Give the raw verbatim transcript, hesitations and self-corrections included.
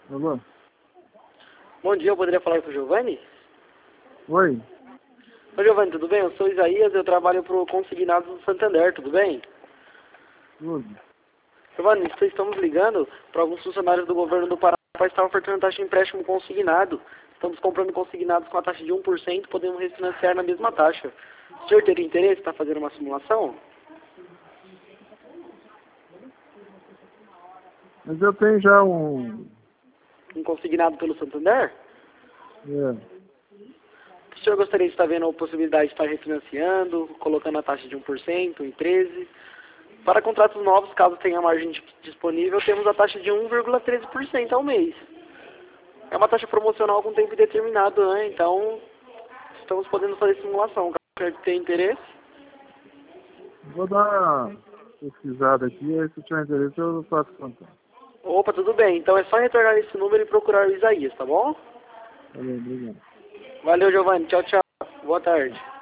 Alô? Bom dia, eu poderia falar com o Giovanni? Oi? Oi, Giovanni, tudo bem? Eu sou Isaías, eu trabalho para o Consignados do Santander, tudo bem? Tudo. Giovanni, nós estamos ligando para alguns funcionários do governo do Pará para estar ofertando taxa de empréstimo consignado. Estamos comprando consignados com a taxa de um por cento, podemos refinanciar na mesma taxa. O senhor teria interesse em estar fazendo uma simulação? Mas eu tenho já um... Um consignado pelo Santander? É. O senhor gostaria de estar vendo a possibilidade de estar refinanciando, colocando a taxa de um por cento em treze? Para contratos novos, caso tenha margem disponível, temos a taxa de um vírgula treze por cento ao mês. É uma taxa promocional com tempo indeterminado, né? Então, estamos podendo fazer simulação. Caso tenha interesse? Vou dar uma pesquisada aqui, aí se tiver interesse eu faço contato. Opa, tudo bem. Então é só retornar esse número e procurar o Isaías, tá bom? Tá bem, obrigado. Valeu, Giovanni. Tchau, tchau. Boa tarde.